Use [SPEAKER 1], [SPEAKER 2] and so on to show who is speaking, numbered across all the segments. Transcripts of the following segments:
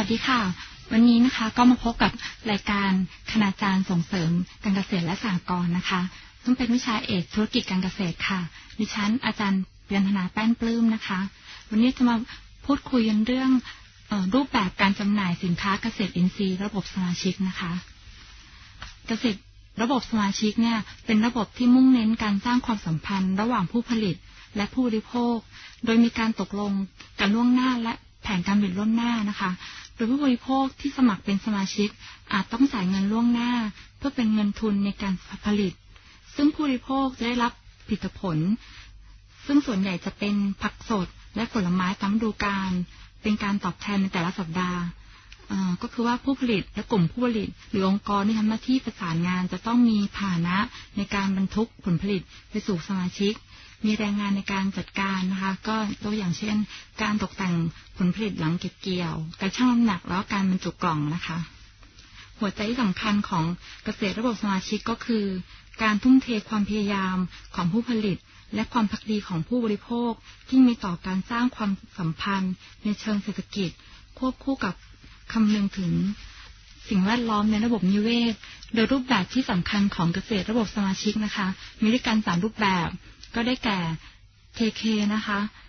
[SPEAKER 1] วัสดีค่ะวันนี้นะคะก็มาพบกับรายการคณาจารย์ส่งเสริมการเกษตรและสหกรณ์นะคะซึ่งเป็นวิชาเอกธุรกิจการเกษตรค่ะดิฉันอาจารย์เรียนธนาแป้นปลื้มนะคะวันนี้จะมาพูดคุยเรื่องรูปแบบการจำหน่ายสินค้าเกษตรอินทรีย์ระบบสมาชิกนะคะเกษตรระบบสมาชิกเนี่ยเป็นระบบที่มุ่งเน้นการสร้างความสัมพันธ์ระหว่างผู้ผลิตและผู้บริโภคโดยมีการตกลงกันล่วงหน้าและแผนการผลิตล่วงหน้านะคะโดยผู้บริโภคที่สมัครเป็นสมาชิกอาจต้องจ่ายเงินล่วงหน้าเพื่อเป็นเงินทุนในการผลิตซึ่งผู้บริโภคจะได้รับผลิตผลซึ่งส่วนใหญ่จะเป็นผักสดและผลไม้ตามฤดูกาลเป็นการตอบแทนในแต่ละสัปดาห์ก็คือว่าผู้ผลิตและกลุ่มผู้ผลิตหรือองค์กรที่ทำหน้าที่ประสานงานจะต้องมีพาหนะในการบรรทุกผลผลิตไปสู่สมาชิกมีแรงงานในการจัดการนะคะก็ตัวอย่างเช่นการตกแต่งผลผลิตหลังเก็บเกี่ยวการชั่งน้ำหนักแล้วการบรรจุกล่องนะคะหัวใจที่สำคัญของเกษตรระบบสมาชิกก็คือการทุ่มเทความพยายามของผู้ผลิตและความภักดีของผู้บริโภคที่มีต่อการสร้างความสัมพันธ์ในเชิงเศรษฐกิจควบคู่กับคำนึงถึงสิ่งแวดล้อมในระบบนิเวศโดยรูปแบบที่สำคัญของเกษตรระบบสมาชิกนะคะมีด้วยกัน3รูปแบบก็ได้แก่ TK นะคะ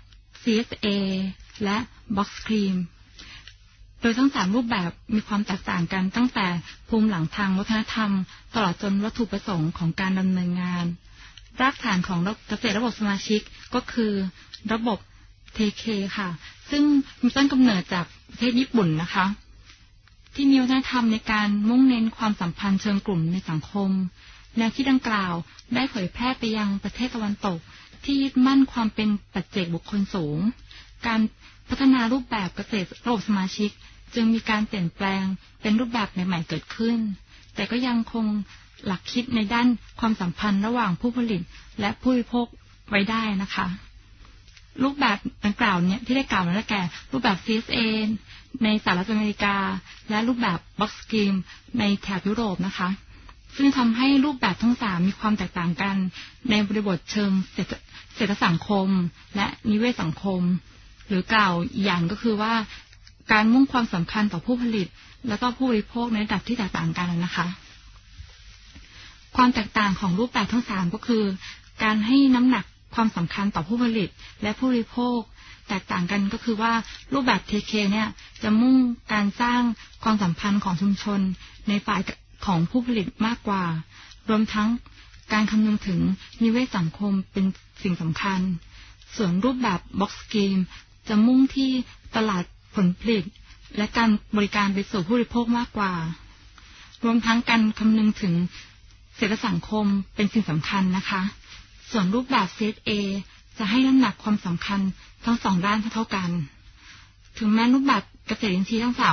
[SPEAKER 1] CSA และ Box Cream โดยทั้ง3รูปแบบมีความแตกต่างกันตั้งแต่ภูมิหลังทางวัฒนธรรมตลอดจนวัตถุประสงค์ของการดำเนินงานรากฐานของเกษตรระบบสมาชิกก็คือระบบ TK ค่ะซึ่งมีต้นกำเนิดจากประเทศญี่ปุ่นนะคะที่มีวัฒนธรรมในการมุ่งเน้นความสัมพันธ์เชิงกลุ่มในสังคมแนวคิดดังกล่าวได้เผยแพร่ไปยังประเทศตะวันตกที่ยึดมั่นความเป็นปัจเจกบุคคลสูงการพัฒนารูปแบบเกษตรระบบสมาชิกจึงมีการเปลี่ยนแปลงเป็นรูปแบบใหม่ๆเกิดขึ้นแต่ก็ยังคงหลักคิดในด้านความสัมพันธ์ระหว่างผู้ผลิตและผู้บริโภคไว้ได้นะคะรูปแบบดังกล่าวเนี่ยที่ได้กล่าวมาแล้วแก่รูปแบบ CSA ในสหรัฐอเมริกาและรูปแบบ Box Scheme ในแถบยุโรปนะคะซึ่งทำให้รูปแบบทั้ง3มีความแตกต่างกันในบริบทเชิงเศรษฐสังคมและนิเวศสังคมหรือกล่าวอีกอย่างก็คือว่าการมุ่งความสำคัญต่อผู้ผลิตและก็ผู้บริโภคในระดับที่แตกต่างกันนะคะความแตกต่างของรูปแบบทั้ง3ก็คือการให้น้ำหนักความสำคัญต่อผู้ผลิตและผู้บริโภคแตกต่างกันก็คือว่ารูปแบบ TK เนี่ยจะมุ่งการสร้างความสัมพันธ์ของชุมชนในฝ่ายของผู้ผลิตมากกว่ารวมทั้งการคำนึงถึงนิเวศสังคมเป็นสิ่งสำคัญส่วนรูปแบบ Box Scheme จะมุ่งที่ตลาดผลผลิตและการบริการไปสู่ผู้บริโภคมากกว่ารวมทั้งการคำนึงถึงเศรษฐสังคมเป็นสิ่งสำคัญนะคะส่วนรูปแบบ CSA จะให้น้ำหนักความสำคัญทั้ง2ด้านเท่ากันถึงแม้รูปแบบเกษตรอินทรีย์ทั้ง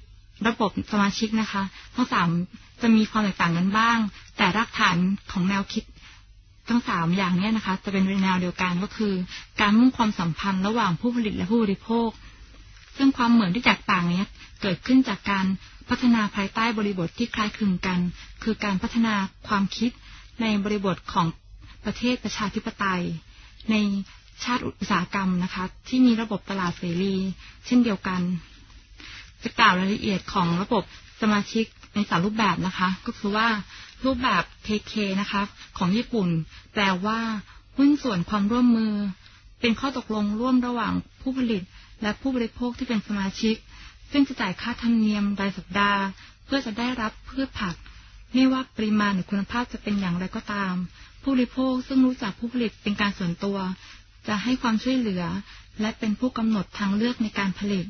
[SPEAKER 1] 3ระบบสมาชิกนะคะทั้ง3จะมีความแตกต่างกันบ้างแต่รากฐานของแนวคิดทั้ง3อย่างนี้นะคะจะเป็นแนวเดียวกันก็คือการมุ่งความสัมพันธ์ระหว่างผู้ผลิตและผู้บริโภคซึ่งความเหมือนที่แตกต่างนี้เกิดขึ้นจากการพัฒนาภายใต้บริบทที่คล้ายคลึงกันคือการพัฒนาความคิดในบริบทของประเทศประชาธิปไตยในชาติอุตสาหกรรมนะคะที่มีระบบตลาดเสรีเช่นเดียวกันจะกล่าวรายละเอียดของระบบสมาชิกใน3รูปแบบนะคะก็คือว่ารูปแบบ TK นะคะของญี่ปุ่นแปลว่าหุ้นส่วนความร่วมมือเป็นข้อตกลงร่วมระหว่างผู้ผลิตและผู้บริโภคที่เป็นสมาชิกซึ่งจะจ่ายค่าธรรมเนียมรายสัปดาห์เพื่อจะได้รับพืชผักไม่ว่าปริมาณหรือคุณภาพจะเป็นอย่างไรก็ตามผู้บริโภคซึ่งรู้จักผู้ผลิตเป็นการส่วนตัวจะให้ความช่วยเหลือและเป็นผู้กำหนดทางเลือกในการผลิต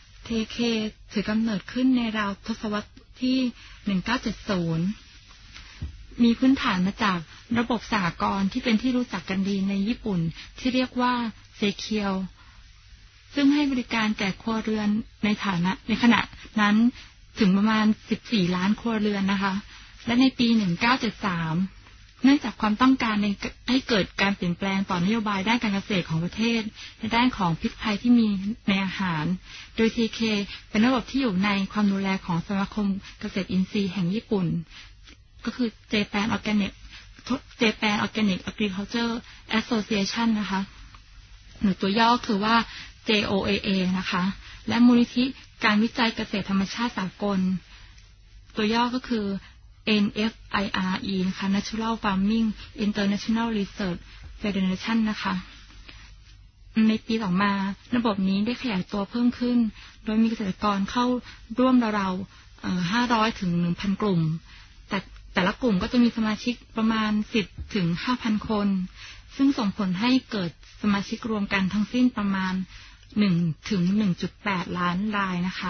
[SPEAKER 1] TK ถือกำเนิดขึ้นในราวทศวรรษที่1970มีพื้นฐานมาจากระบบสหกรณ์ที่เป็นที่รู้จักกันดีในญี่ปุ่นที่เรียกว่าเซเคียวซึ่งให้บริการแก่ครัวเรือนในขณะนั้นถึงประมาณ14ล้านครัวเรือนนะคะและในปี1973เนื่องจากความต้องการให้เกิดการเปลี่ยนแปลงต่อนโยบายด้านการเกษตรของประเทศในด้านของพิษภัยที่มีในอาหารโดย TK เป็นระบบที่อยู่ในความดูแลของสมาคมเกษตรอินทรีย์แห่งญี่ปุ่นก็คือ Japan Organic Agriculture Association นะคะหรือตัวย่อคือว่า JOAA นะคะและมูลนิธิการวิจัยเกษตรธรรมชาติสากลตัวย่อก็คือ NFIRE นะคะ Natural Farming International Research Federation นะคะในปีต่อมาระบบนี้ได้ขยายตัวเพิ่มขึ้นโดยมีเกษตรกรเข้าร่วมราวๆ500 ถึง 1,000 กลุ่มแต่ละกลุ่มก็จะมีสมาชิกประมาณ 10 ถึง 5,000 คนซึ่งส่งผลให้เกิดสมาชิกรวมกันทั้งสิ้นประมาณ 1 ถึง 1.8 ล้านรายนะคะ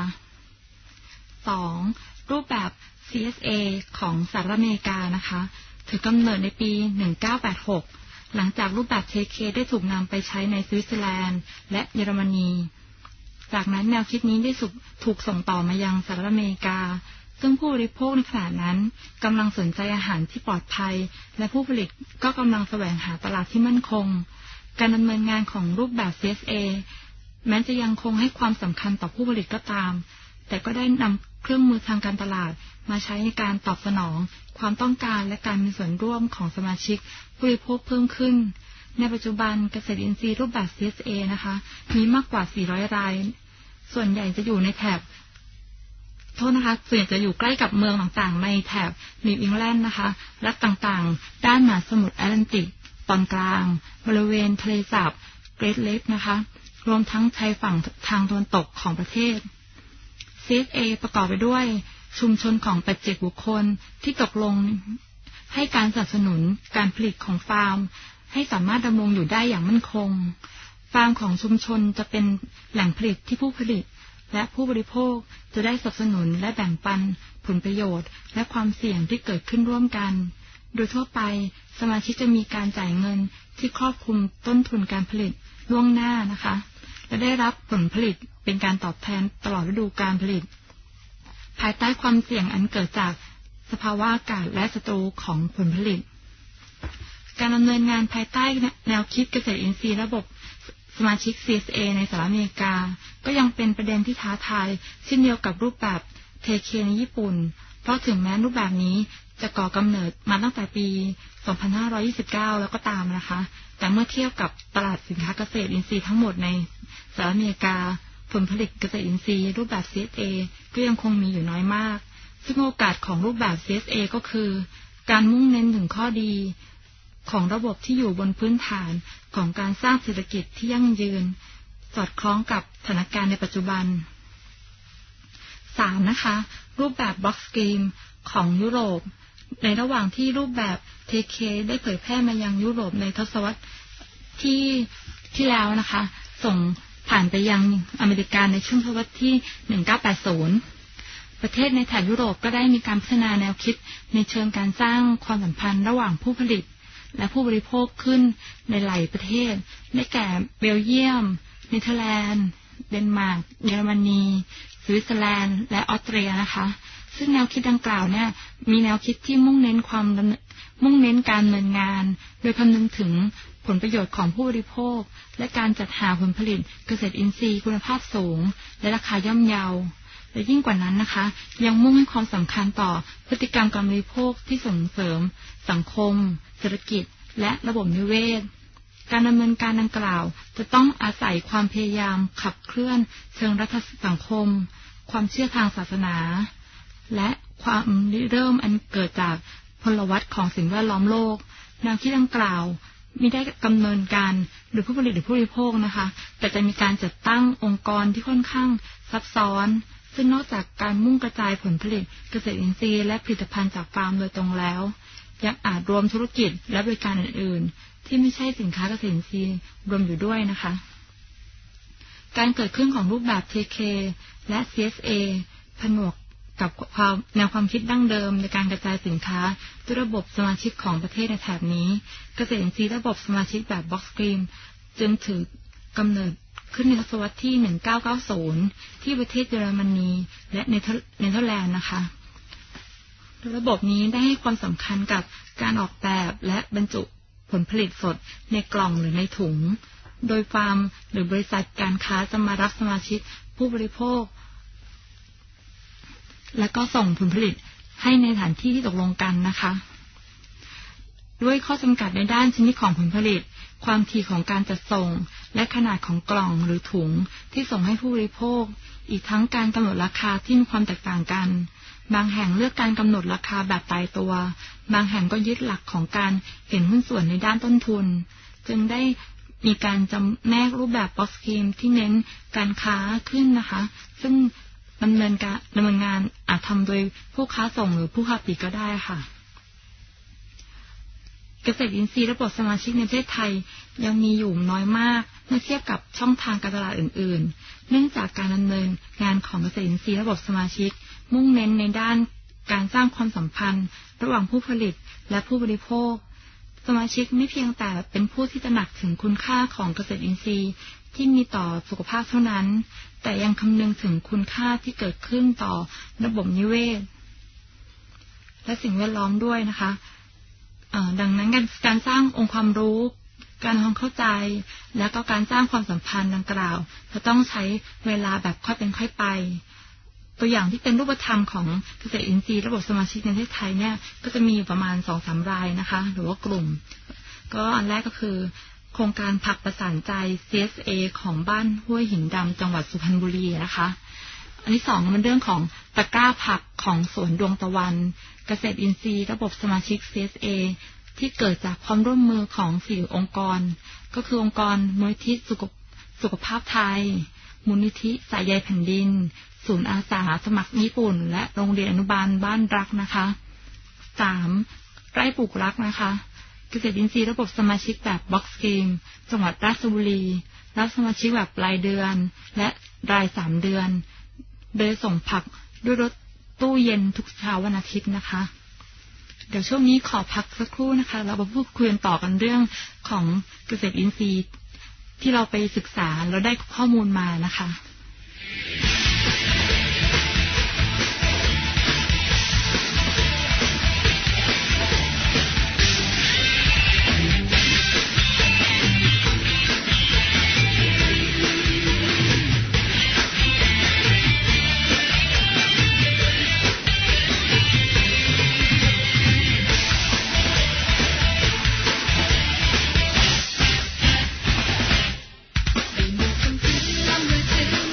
[SPEAKER 1] 2. รูปแบบ CSA ของสหรัฐอเมริกานะคะถือกำเนิดในปี 1986 หลังจากรูปแบบ TK ได้ถูกนำไปใช้ในสวิตเซอร์แลนด์และเยอรมนีจากนั้นแนวคิดนี้ได้ถูกส่งต่อมายังสหรัฐอเมริกาซึ่งผู้บริโภคในขณะนั้นกำลังสนใจอาหารที่ปลอดภัยและผู้ผลิตก็กำลังแสวงหาตลาดที่มั่นคงการดำเนินงานของรูปแบบ CSA แม้จะยังคงให้ความสำคัญต่อผู้ผลิตก็ตามแต่ก็ได้นำเครื่องมือทางการตลาดมาใช้ในการตอบสนองความต้องการและการมีส่วนร่วมของสมาชิกผู้บริโภคเพิ่มขึ้นในปัจจุบันเกษตรอินทรีย์รูปแบบ CSA นะคะมีมากกว่า400รายส่วนใหญ่จะอยู่ในแถบส่วนใหญ่จะอยู่ใกล้กับเมืองต่างๆในแถบนิวอิงแลนด์นะคะรัฐต่างๆด้านมหาสมุทรแอตแลนติกตอนกลางบริเวณทะเลสาบเกรทเลคนะคะรวมทั้งชายฝั่งทางตะวันตกของประเทศ CSA ประกอบไปด้วยชุมชนของปัจเจกบุคคลที่ตกลงให้การสนับสนุนการผลิตของฟาร์มให้สามารถดำรงอยู่ได้อย่างมั่นคงฟาร์มของชุมชนจะเป็นแหล่งผลิตที่ผู้ผลิตและผู้บริโภคจะได้สนับสนุนและแบ่งปันผลประโยชน์และความเสี่ยงที่เกิดขึ้นร่วมกันโดยทั่วไปสมาชิกจะมีการจ่ายเงินที่ครอบคลุมต้นทุนการผลิตล่วงหน้านะคะและได้รับผลผลิตเป็นการตอบแทนตลอดฤดูกาลผลิตภายใต้ความเสี่ยงอันเกิดจากสภาวะอากาศและศัตรูของผลผลิตการดำเนินงานภายใต้แนวคิดเกษตรอินทรีย์ระบบสมาชิก CSA ในสหรัฐอเมริกาก็ยังเป็นประเด็นที่ท้าทายเช่นเดียวกับรูปแบบ TK ในญี่ปุ่นเพราะถึงแม้รูปแบบนี้จะก่อกำเนิดมาตั้งแต่ปี 2529 แล้วก็ตามนะคะแต่เมื่อเทียบกับตลาดสินค้าเกษตรอินทรีย์ทั้งหมดในสหรัฐอเมริกาผลผลิตเกษตรอินทรีย์รูปแบบ CSA ก็ยังคงมีอยู่น้อยมากซึ่งโอกาสของรูปแบบ CSA ก็คือการมุ่งเน้นถึงข้อดีของระบบที่อยู่บนพื้นฐานของการสร้างเศรษฐกิจที่ยั่งยืนสอดคล้องกับสถานการณ์ในปัจจุบัน 3. นะคะรูปแบบ Block Scheme ของยุโรปในระหว่างที่รูปแบบ TK ได้เผยแพร่มายังยุโรปในทศวรรษที่แล้วนะคะส่งผ่านไปยังอเมริกาในช่วงทศวรรษที่ 1980 ประเทศในแถบยุโรปก็ได้มีการพัฒนาแนวคิดในเชิงการสร้างความสัมพันธ์ระหว่างผู้ผลิตและผู้บริโภคขึ้นในหลายประเทศได้แก่เบลเยียมเนเธอร์แลนด์เดนมาร์กเยอรมนีสวิตเซอร์แลนด์และออสเตรียนะคะซึ่งแนวคิดดังกล่าวเนี่ยมีแนวคิดที่มุ่งเน้นการดำเนินงานโดยคำนึงถึงผลประโยชน์ของผู้บริโภคและการจัดหาผลผลิตเกษตรอินทรีย์คุณภาพสูงและราคาย่อมเยาและยิ่งกว่านั้นนะคะยังมุ่งให้ความสำคัญต่อพฤติกรรมการบริโภคที่ส่งเสริมสังคมเศรษฐกิจและระบบนิเวศการดำเนินการดังกล่าวจะต้องอาศัยความพยายามขับเคลื่อนเชิงรัฐสังคมความเชื่อทางศาสนาและความริเริ่มอันเกิดจากพลวัตของสิ่งแวดล้อมโลกแนวคิดดังกล่าวมิได้ดำเนินการโดยผู้ผลิตหรือผู้บริโภคนะคะแต่จะมีการจัดตั้งองค์กรที่ค่อนข้างซับซ้อนซึ่งนอกจากการมุ่งกระจายผลผลิตเกษตรอินทรีย์และผลิตภัณฑ์จากฟาร์มโดยตรงแล้วยังอาจรวมธุรกิจและบริการอื่นๆที่ไม่ใช่สินค้าเกษตรอินทรีย์รวมอยู่ด้วยนะคะการเกิดขึ้นของรูปแบบ TK และ CSA ผนวกกับแนวความคิดดั้งเดิมในการกระจายสินค้าด้วยระบบสมาชิกของประเทศในแถบนี้เกษตรอินทรีย์ระบบสมาชิกแบบ Box Scheme จึงถือกำเนิดขึ้นในทศวรรษที่ 1990 ที่ประเทศเยอรมนีและเนเธอร์แลนด์นะคะระบบนี้ได้ให้ความสำคัญกับการออกแบบและบรรจุผลผลิตสดในกล่องหรือในถุงโดยฟาร์มหรือบริษัทการค้าจะมารับสมาชิกผู้บริโภคและก็ส่งผลผลิตให้ในสถานที่ที่ตกลงกันนะคะด้วยข้อจำกัดในด้านชนิดของผลผลิตความถี่ของการจัดส่งและขนาดของกล่องหรือถุงที่ส่งให้ผู้บริโภคอีกทั้งการกำหนดราคาที่มีความแตกต่างกันบางแห่งเลือกการกำหนดราคาแบบตายตัวบางแห่งก็ยึดหลักของการเห็นหุ้นส่วนในด้านต้นทุนจึงได้มีการจำแนกรูปแบบบ็อกซ์สกีมที่เน้นการค้าขึ้นนะคะซึ่งดำเนินงานอาจทำโดยผู้ค้าส่งหรือผู้ค้าปลีกก็ได้ค่ะเกษตรอินทรีย์ระบบสมาชิกในประเทศไทยยังมีอยู่น้อยมากเมื่อเทียบกับช่องทางการตลาดอื่นๆเนื่องจากการดำเนินงานของเกษตรอินทรีย์ระบบสมาชิกมุ่งเน้นในด้านการสร้างความสัมพันธ์ระหว่างผู้ผลิตและผู้บริโภคสมาชิกไม่เพียงแต่เป็นผู้ที่ตระหนักถึงคุณค่าของเกษตรอินทรีย์ที่มีต่อสุขภาพเท่านั้นแต่ยังคำนึงถึงคุณค่าที่เกิดขึ้นต่อระบบนิเวศและสิ่งแวดล้อมด้วยนะคะดังนั้นการสร้างองค์ความรู้การทำความเข้าใจและก็การสร้างความสัมพันธ์ดังกล่าวจะต้องใช้เวลาแบบค่อยเป็นค่อยไปตัวอย่างที่เป็นรูปธรรมของเกษตรอินทรีย์ระบบสมาชิกในประเทศไทยเนี่ยก็จะมีประมาณ 2-3 รายนะคะหรือว่ากลุ่มก็อันแรกก็คือโครงการผักประสานใจ CSA ของบ้านห้วยหินดำจังหวัดสุพรรณบุรีนะคะอันที่2เป็นเรื่องของตะกร้าผักของสวนดวงตะวันเกษตรอินทรีย์ระบบสมาชิก CSA ที่เกิดจากความร่วมมือของ4องค์กรก็คือองค์กรมูลนิธิสุขภาพไทยมูลนิธิสายใยแผ่นดินศูนย์อาสาสมัครญี่ปุ่นและโรงเรียนอนุบาลบ้านรักนะคะ3ไร่ปลูกรักนะคะเกษตรอินทรีย์ระบบสมาชิกแบบบ็อกซ์สกีมจังหวัดราชบุรีรับสมาชิกแบบรายเดือนและราย3เดือนโดยส่งผักด้วยรถตู้เย็นทุกเช้าวันอาทิตย์นะคะเดี๋ยวช่วงนี้ขอพักสักครู่นะคะเรามาพูดคุยกันต่อกันเรื่องของเกษตรอินทรีย์ที่เราไปศึกษาเราได้ข้อมูลมานะคะ
[SPEAKER 2] ไม่มีคำพูดล้ำลึกถึง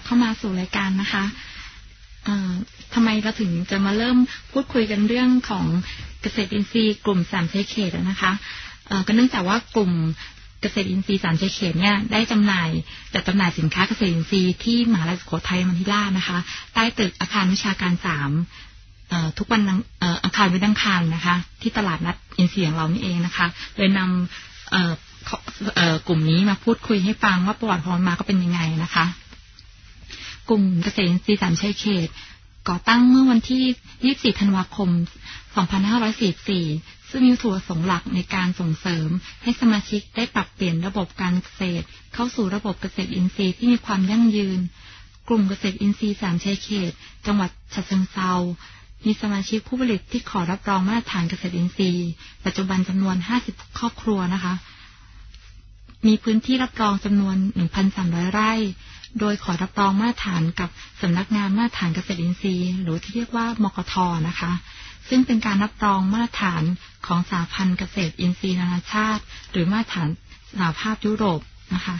[SPEAKER 1] เข้ามาสู่รายการนะคะทำไมเราถึงจะมาเริ่มพูดคุยกันเรื่องของเกษตรอินทรีย์กลุ่ม3ชัยเขตนะคะก็เนื่องจากว่ากลุ่มเกษตรอินทรีย์3ชัยเขตเนี่ยได้จัดจำหน่ายสินค้าเกษตรอินทรีย์ที่มหาวิทยาลัยสุโขทัยมัธยมนะคะใต้ตึกอาคารวิชาการ3ทุกวันอังคารวันอังคารนะคะที่ตลาดนัดอินทรีย์ของเรานี่เองนะคะเลยนำกลุ่มนี้มาพูดคุยให้ฟังว่าประวัติของมันมาก็เป็นยังไงนะคะกลุ่มเกษตรอินทรีย์3ชัยเขตก่อตั้งเมื่อวันที่24ธันวาคม2544ซึ่งมีวัตถุประสงค์หลักในการส่งเสริมให้สมาชิกได้ปรับเปลี่ยนระบบการเกษตรเข้าสู่ระบบเกษตรอินทรีย์ที่มีความยั่งยืนกลุ่มเกษตรอินทรีย์3ชัยเขตจังหวัดฉะเชิงเทรามีสมาชิกผู้ผลิตที่ขอรับรองมาตรฐานเกษตรอินทรีย์ปัจจุบันจำนวน50ครอบครัวนะคะมีพื้นที่รับรองจำนวน 1,300 ไร่โดยขอรับรองมาตรฐานกับสำนักงานมาตรฐานเกษตรอินทรีย์หรือที่เรียกว่ามกท.นะคะซึ่งเป็นการรับรองมาตรฐานของสหพันธ์เกษตรอินทรีย์นานาชาติหรือมาตรฐานสหภาพยุโรปนะคะ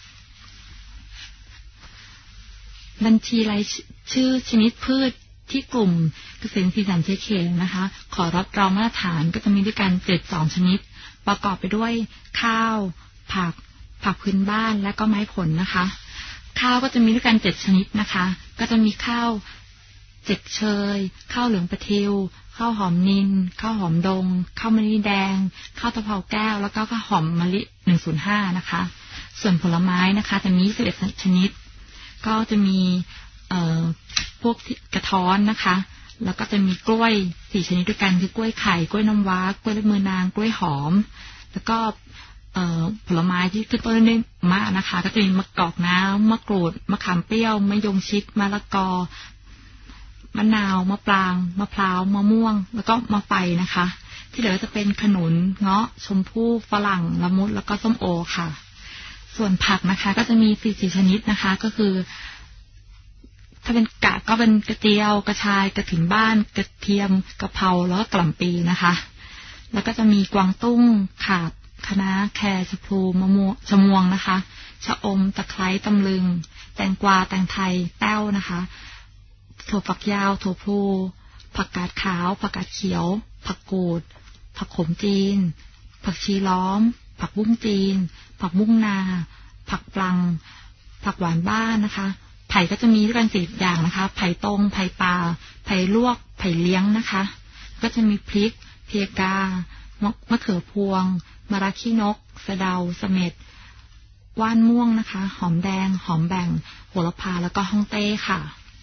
[SPEAKER 1] บัญชีรายชื่อชนิดพืชที่กลุ่มเกษตรอินทรีย์3ชัยเขตนะคะขอรับรองมาตรฐานก็จะมีด้วยกัน72ชนิดประกอบไปด้วยข้าวผักพื้นบ้านและก็ไม้ผลนะคะข้าวก็จะมีด้วยกัน7ชนิดนะคะก็จะมีข้าว7เชยข้าวเหลืองปะทิวข้าวหอมนิลข้าวหอมดงข้าวมะลิแดงข้าวตะเภาแก้วแล้วก็ข้าวหอมมะลิ105นะคะส่วนผลไม้นะคะจะมี21ชนิดก็จะมีพวกกระท้อนนะคะแล้วก็จะมีกล้วย4ชนิดด้วยกันคือกล้วยไข่กล้วยน้ำว้ากล้วยมือนางกล้วยหอมแล้วก็ผลไม้ที่ขึ้นต้นด้วยมะนะคะก็จะมีมะกอกน้ำมะกรูดมะขามเปรี้ยวมะยงชิดมะละกอมะนาวมะปรางมะพร้าวมะม่วงแล้วก็มะไฟนะคะที่เหลือจะเป็นขนุนเงาะชมพู่ฝรั่งละมุดแล้วก็ส้มโอค่ะส่วนผักนะคะก็จะมี4ชนิดนะคะก็คือถ้าเป็นก็เป็นกระเจียวกระชายกระถิ่นบ้านกระเทียมกะเพราแล้วก็กล่ำปีนะคะแล้วก็จะมีกวางตุ้งขาบคะน้าแครชะพลูมะม่วงชะมวงนะคะชะอมตะไคร้ตำลึงแตงกวาแตงไทยแต้วนะคะถั่วฝักยาวถั่วพลูผักกาดขาวผักกาดเขียวผักกูดผักขมจีนผักชีล้อมผักบุ้งจีนผักบุ้งนาผักปลังผักหวานบ้านนะคะไผ่ก็จะมีด้วยกัน4อย่างนะคะไผ่ตรงไผ่ปลาไผ่ลวกไผ่เลี้ยงนะคะก็จะมีพริกเพียกามะเขือพวงมะระขี้นกสะเดาเสม็ดว่านม่วงนะคะหอมแดงหอมแบ่งโหระพาแล้วก็ฮ่องเต้ค่ะ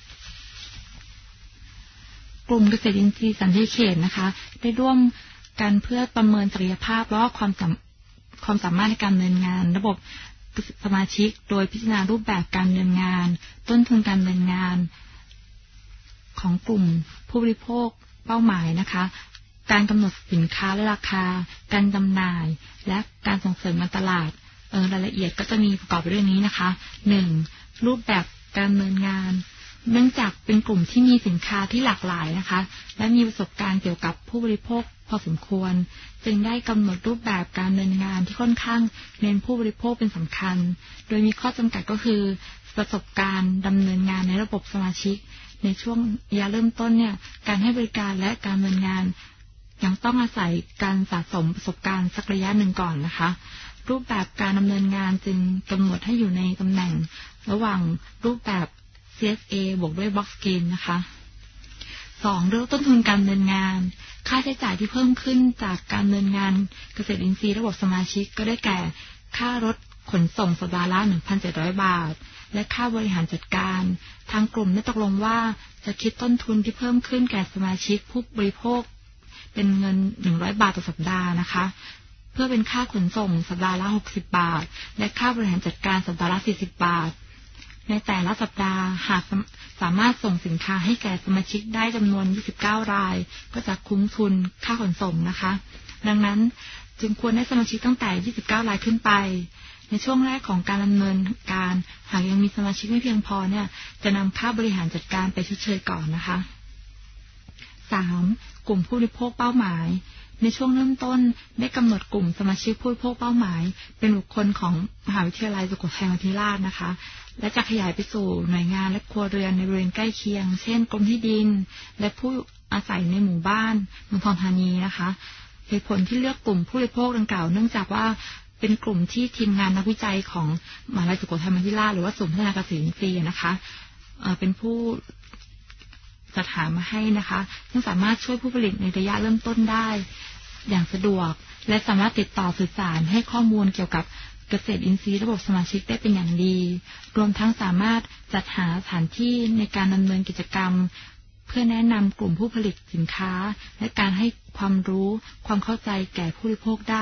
[SPEAKER 1] กลุ่มเกษตรอินทรีย์3ชัยเขตนะคะได้ร่วมกันเพื่อประเมินศักยภาพและความสามารถในการดำเนินงานระบบสมาชิกโดยพิจารณารูปแบบการดำเนินงานต้นทุนการดำเนินงานของกลุ่มผู้บริโภคเป้าหมายนะคะการกำหนดสินค้าและราคาการจำหน่ายและการส่งเสริมการตลาดรายละเอียดก็จะมีประกอบไปด้วยนี้นะคะ 1. รูปแบบการดำเนินงานเนื่องจากเป็นกลุ่มที่มีสินค้าที่หลากหลายนะคะและมีประสบการณ์เกี่ยวกับผู้บริโภคพอสมควรจึงได้กำหนดรูปแบบการดำเนินงานที่ค่อนข้างเน้นผู้บริโภคเป็นสำคัญโดยมีข้อจำกัดก็คือประสบการณ์ดำเนินงานในระบบสมาชิกในช่วงระยะเริ่มต้นเนี่ยการให้บริการและการดำเนินงานยังต้องอาศัยการสะสมประสบการณ์สักระยะหนึ่งก่อนนะคะรูปแบบการดำเนินงานจึงกำหนดให้อยู่ในตำแหน่งระหว่างรูปแบบ CSA บวกด้วย Box Gain นะคะ 2. เรื่องต้นทุนการดำเนินงานค่าใช้จ่ายที่เพิ่มขึ้นจากการดำเนินงานเกษตรอินทรีย์ระบบสมาชิกก็ได้แก่ค่ารถขนส่งสัปดาห์ละ 1,700 บาทและค่าบริหารจัดการทางกลุ่มได้ตกลงว่าจะคิดต้นทุนที่เพิ่มขึ้นแก่สมาชิกผู้บริโภคเป็นเงิน100 บาทต่อสัปดาห์นะคะเพื่อเป็นค่าขนส่งสัปดาห์ละ60 บาทและค่าบริหารจัดการสัปดาห์ละ40 บาทในแต่ละสัปดาห์หากสามารถส่งสินค้าให้แก่สมาชิกได้จำนวน29 รายก็จะคุ้มทุนค่าขนส่งนะคะดังนั้นจึงควรให้สมาชิกตั้งแต่29 รายขึ้นไปในช่วงแรกของการดำเนินการหากยังมีสมาชิกไม่เพียงพอเนี่ยจะนำค่าบริหารจัดการไปชดเชยก่อนนะคะ 3. กลุ่มผู้บริโภคเป้าหมายในช่วงเริ่มต้นได้กำหนดกลุ่มสมาชิกผู้บริโภคเป้าหมายเป็นบุคคลของมหาวิทยาลัยสุโขทัยมัธยราชนะคะและจะขยายไปสู่หน่วยงานและครัวเรือนในบริเวณใกล้เคียงเช่นกรมที่ดินและผู้อาศัยในหมู่บ้านเมืองทองธานีนะคะเหตุผลที่เลือกกลุ่มผู้บริโภคดังกล่าวเนื่องจากว่าเป็นกลุ่มที่ทีมงานนักวิจัยของมหาวิทยาลัยสุโขทัยมัธยราชหรือว่าศูนย์พัฒนาเกษตรอินทรีย์นะคะเป็นผู้จัดหามาให้นะคะซึ่งสามารถช่วยผู้ผลิตในระยะเริ่มต้นได้อย่างสะดวกและสามารถติดต่อสื่อสารให้ข้อมูลเกี่ยวกับเกษตรอินทรีย์ระบบสมาชิกได้เป็นอย่างดีรวมทั้งสามารถจัดหาสถานที่ในการดำเนินกิจกรรมเพื่อแนะนำกลุ่มผู้ผลิตสินค้าและการให้ความรู้ความเข้าใจแก่ผู้บริโภคได้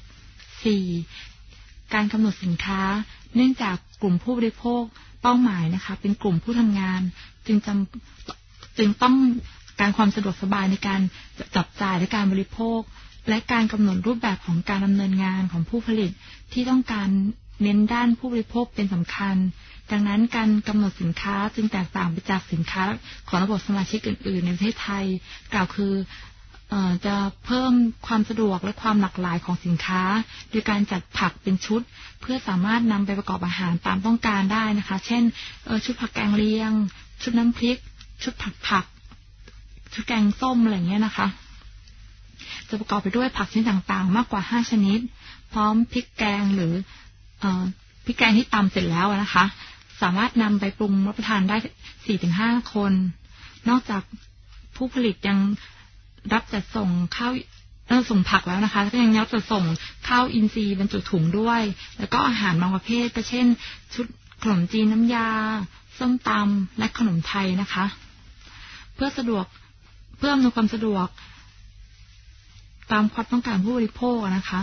[SPEAKER 1] 4. การกำหนดสินค้าเนื่องจากกลุ่มผู้บริโภคเป้าหมายนะคะเป็นกลุ่มผู้ทำงานจึงต้องการความสะดวกสบายในการจับจ่ายและการบริโภคและการกำหนดรูปแบบของการดำเนินงานของผู้ผลิตที่ต้องการเน้นด้านผู้บริโภคเป็นสำคัญดังนั้นการกำหนดสินค้าจึงแตกต่างไปจากสินค้าของระบบสมาชิกอื่นๆในประเทศไทยกล่าวคือจะเพิ่มความสะดวกและความหลากหลายของสินค้าโดยการจัดผักเป็นชุดเพื่อสามารถนำไปประกอบอาหารตามต้องการได้นะคะเช่นชุดผักแกงเลียงชุดน้ำพริกชุดผักชุดแกงส้มอะไรอย่างเงี้ยนะคะจะประกอบไปด้วยผักชนิดต่างๆมากกว่า5ชนิดพร้อมพริกแกงหรือพริกแกงที่ตำเสร็จแล้วนะคะสามารถนำไปปรุงรับประทานได้ 4-5 คนนอกจากผู้ผลิตยังรับจัดส่งข้าวส่งผักแล้วนะคะก็ยังรับจัดส่งข้าวอินทรีย์บรรจุถุงด้วยแล้วก็อาหารบางประเภทก็เช่นชุดขนมจีนน้ำยาส้มตำและขนมไทยนะคะเพื่ออำนวยความสะดวกตามความต้องการผู้บริโภคนะคะ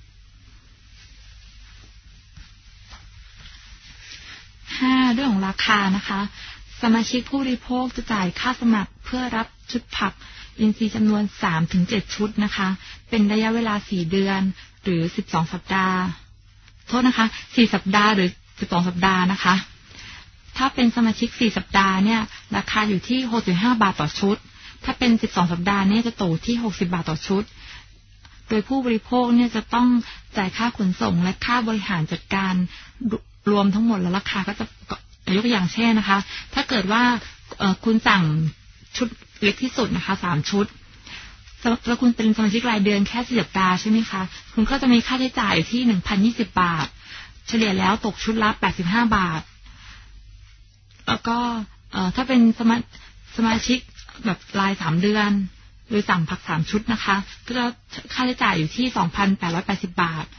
[SPEAKER 1] 5. เรื่องของราคานะคะสมาชิกผู้บริโภคจะจ่ายค่าสมัครเพื่อรับชุดผักอินทรีย์จำนวน 3-7 ชุดนะคะเป็นระยะเวลา4 เดือนหรือ12 สัปดาห์โทษนะคะ4 สัปดาห์หรือ12 สัปดาห์นะคะถ้าเป็นสมาชิก4 สัปดาห์เนี่ยราคาอยู่ที่65 บาทต่อชุดถ้าเป็น12 สัปดาห์เนี่ยจะตกที่60 บาทต่อชุดโดยผู้บริโภคเนี่ยจะต้องจ่ายค่าขนส่งและค่าบริหารจัดการรวมทั้งหมดแล้วราคาก็จะยกตัวอย่างเช่นนะคะถ้าเกิดว่าคุณสั่งชุดเล็กที่สุดนะคะ3 ชุดแล้วคุณเป็นสมาชิกรายเดือนแค่4 สัปดาห์ใช่ไหมคะคุณก็จะมีค่าใช้จ่ายที่ 1,020 บาทเฉลี่ยแล้วตกชุดละ85 บาทแล้วก็ถ้าเป็นสมาชิกแบบราย3 เดือนหรือสั่งผัก3 ชุดนะคะก็จะค่าใช้จ่ายอยู่ที่ 2,880 บาท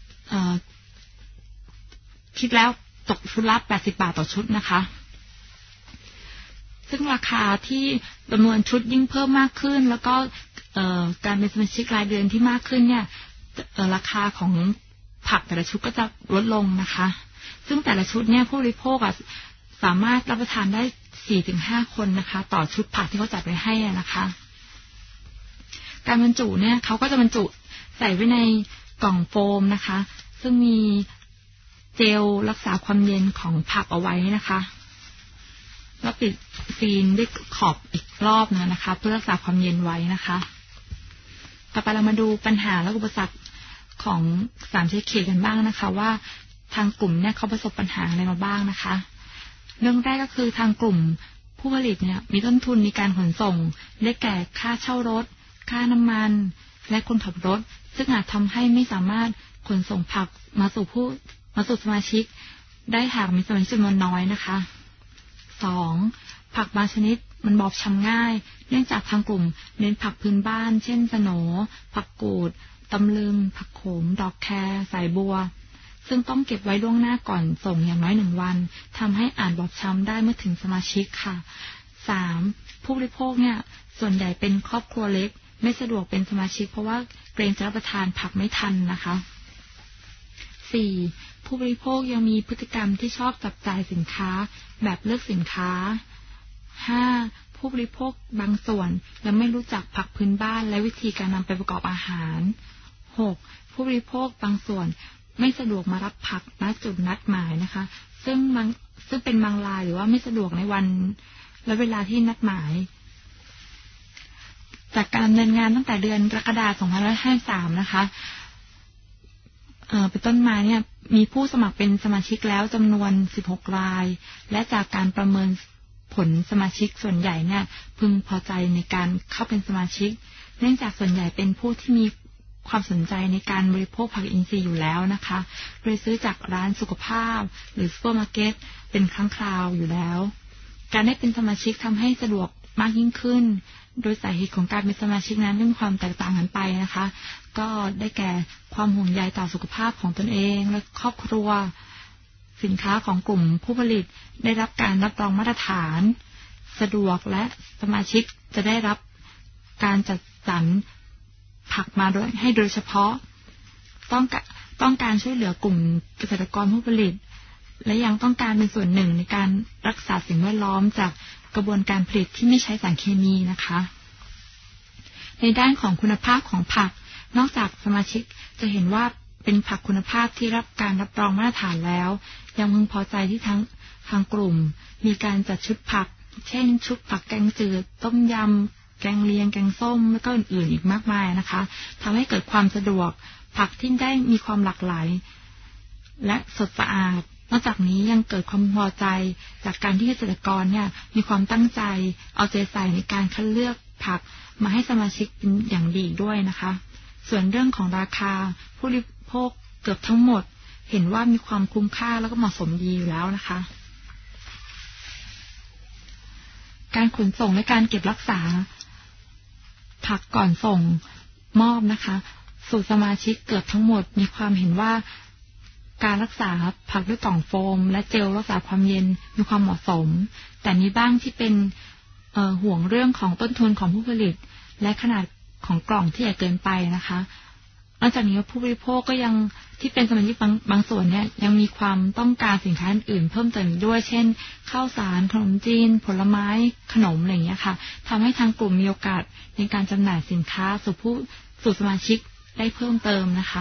[SPEAKER 1] คิดแล้วตกชุดละ80 บาทต่อชุดนะคะซึ่งราคาที่จำนวนชุดยิ่งเพิ่มมากขึ้นแล้วก็การเป็นสมาชิกรายเดือนที่มากขึ้นเนี่ยราคาของผักแต่ละชุดก็จะลดลงนะคะซึ่งแต่ละชุดเนี่ยผู้บริโภคสามารถรับประทานได้ 4-5 คนนะคะต่อชุดผักที่เขาจัดไว้ให้นะคะการบรรจุเนี่ยเขาก็จะบรรจุใส่ไว้ในกล่องโฟมนะคะซึ่งมีเจลรักษาความเย็นของผักเอาไว้นะคะแล้วปิดซีลด้วยขอบอีกรอบนึงนะคะเพื่อรักษาความเย็นไว้นะคะต่อไปเรามาดูปัญหาและอุปสรรคของ3 CK กันบ้างนะคะว่าทางกลุ่มเนี่ยเขาประสบปัญหาอะไรมาบ้างนะคะเรื่องแรกก็คือทางกลุ่มผู้ผลิตเนี่ยมีต้นทุนในการขนส่งได้แก่ค่าเช่ารถค่าน้ำมันและคนขับรถซึ่งอาจทำให้ไม่สามารถขนส่งผักมาสู่สมาชิกได้หากมีสมาชิกจำนวนน้อยนะคะ 2. ผักบางชนิดมันบอบช้ำง่ายเนื่องจากทางกลุ่มเน้นผักพื้นบ้านเช่นสโหนผักกูดตำลึงผักโขมดอกแครสายบัวซึ่งต้องเก็บไว้ล่วงหน้าก่อนส่งอย่างน้อย1 วันทำให้อาจบอบช้ำได้เมื่อถึงสมาชิกค่ะ 3. ผู้บริโภคเนี่ยส่วนใหญ่เป็นครอบครัวเล็กไม่สะดวกเป็นสมาชิกเพราะว่าเกรงจะรับประทานผักไม่ทันนะคะ 4. ผู้บริโภคยังมีพฤติกรรมที่ชอบจับจ่ายสินค้าแบบเลือกสินค้า 5. ผู้บริโภคบางส่วนยังไม่รู้จักผักพื้นบ้านและวิธีการนำไปประกอบอาหาร 6. ผู้บริโภคบางส่วนไม่สะดวกมารับผักณจุดนัดหมายนะคะซึ่งเป็นบางรายหรือว่าไม่สะดวกในวันและเวลาที่นัดหมายจากการดำเนินงานตั้งแต่เดือนกรกฎาคม 2553 นะคะเป็นต้นมาเนี่ยมีผู้สมัครเป็นสมาชิกแล้วจำนวน16 รายและจากการประเมินผลสมาชิกส่วนใหญ่เนี่ยพึงพอใจในการเข้าเป็นสมาชิกเนื่องจากส่วนใหญ่เป็นผู้ที่มีความสนใจในการบริโภคผักอินทรีย์อยู่แล้วนะคะโดยซื้อจากร้านสุขภาพหรือซูเปอร์มาร์เก็ตเป็นครั้งคราวอยู่แล้วการได้เป็นสมาชิกทำให้สะดวกมากยิ่งขึ้นโดยสาเหตุของการเป็นสมาชิกนั้นมีความแตกต่างกันไปนะคะก็ได้แก่ความห่วงใยต่อสุขภาพของตนเองและครอบครัวสินค้าของกลุ่มผู้ผลิตได้รับการรับรองมาตรฐานสะดวกและสมาชิกจะได้รับการจัดสรรผักมาโดยเฉพาะต้องการช่วยเหลือกลุ่มเกษตรกรผู้ผลิตและยังต้องการเป็นส่วนหนึ่งในการรักษาสิ่งแวดล้อมจากกระบวนการผลิตที่ไม่ใช้สารเคมีนะคะในด้านของคุณภาพของผักนอกจากสมาชิกจะเห็นว่าเป็นผักคุณภาพที่รับการรับรองมาตรฐานแล้วยังพึงพอใจที่ทางกลุ่มมีการจัดชุดผักเช่นชุดผักแกงจืดต้มยำแกงเลียงแกงส้มและก็อื่นๆอีกมากมายนะคะทำให้เกิดความสะดวกผักที่ได้มีความหลากหลายและสดสะอาดนอกจากนี้ยังเกิดความพอใจจากการที่เกษตรกรเนี่ยมีความตั้งใจเอาใจใส่ในการคัดเลือกผักมาให้สมาชิกเป็นอย่างดีด้วยนะคะส่วนเรื่องของราคาผู้บริโภคเกือบทั้งหมดเห็นว่ามีความคุ้มค่าแล้วก็เหมาะสมดีอยู่แล้วนะคะการขนส่งและการเก็บรักษาผักก่อนส่งมอบนะคะสู่สมาชิกเกือบทั้งหมดมีความเห็นว่าการรักษาผักด้วยกล่องโฟมและเจลรักษาความเย็นมีความเหมาะสมแต่มีบ้างที่เป็นห่วงเรื่องของต้นทุนของผู้ผลิตและขนาดของกล่องที่ใหญ่เกินไปนะคะนอกจากนี้ผู้บริโภคก็ยังที่เป็นสมาชิกบางส่วนเนี่ยยังมีความต้องการสินค้าอื่นเพิ่มเติมด้วยเช่นข้าวสารขนมจีนผลไม้ขนมอะไรอย่างเงี้ยค่ะทำให้ทางกลุ่มมีโอกาสในการจำหน่ายสินค้าสู่สมาชิกได้เพิ่มเติมนะคะ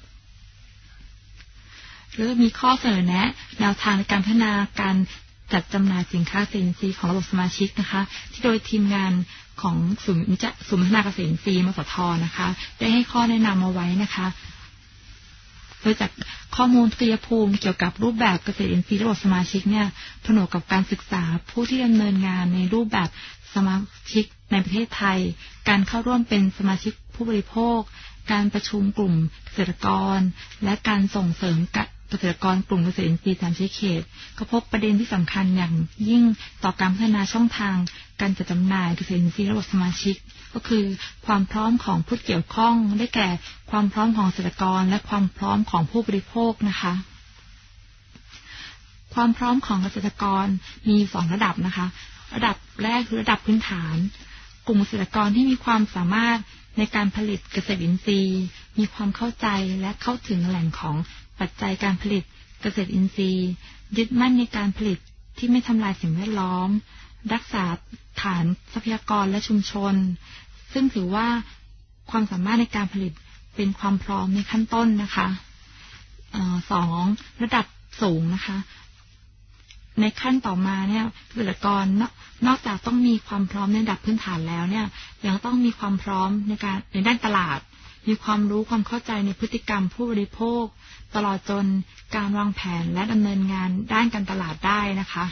[SPEAKER 1] หรือมีข้อเสนอแนะแนวทางในการพัฒนาการจัดจำหน่ายสินค้าเกษตรอินทรีย์ของระบบสมาชิกนะคะที่โดยทีมงานของศูนย์พัฒนาเกษตรอินทรีย์มสท.นะคะได้ให้ข้อแนะนำมาไว้นะคะโดยจากข้อมูลทยภูมิเกี่ยวกับรูปแบบเกษตรอินทรีย์ระบบสมาชิกเนี่ยผนวกกับการศึกษาผู้ที่ดำเนินงานในรูปแบบสมาชิกในประเทศไทยการเข้าร่วมเป็นสมาชิกผู้บริโภคการประชุมกลุ่มเกษตรกรและการส่งเสริมเกษตรกรกลุ่มเกษตรอินทรีย์ตามชายเขตก็พบประเด็นที่สำคัญอย่างยิ่งต่อการพัฒนาช่องทางการจัดจำหน่ายเกษตรอินทรีย์ระบบสมาชิกก็คือความพร้อมของผู้เกี่ยวข้องได้แก่ความพร้อมของเกษตรกรและความพร้อมของผู้บริโภคนะคะความพร้อมของเกษตรกรมี2 ระดับนะคะระดับแรกคือระดับพื้นฐานกลุ่มเกษตรกรที่มีความสามารถในการผลิตเกษตรอินทรีย์มีความเข้าใจและเข้าถึงแหล่งของปัจจัยการผลิตเกษตรอินทรีย์ยึดมั่นในการผลิตที่ไม่ทำลายสิ่งแวดล้อมรักษาฐานทรัพยากรและชุมชนซึ่งถือว่าความสามารถในการผลิตเป็นความพร้อมในขั้นต้นนะคะ2 ระดับสูงนะคะในขั้นต่อมาเนี่ยเกษตรกรนอกจากต้องมีความพร้อมในระดับพื้นฐานแล้วเนี่ยยังต้องมีความพร้อมในด้านตลาดมีความรู้ความเข้าใจในพฤติกรรมผู้บริโภคตลอดจนการวางแผนและดำเนินงานด้านการตลาดได้นะคะ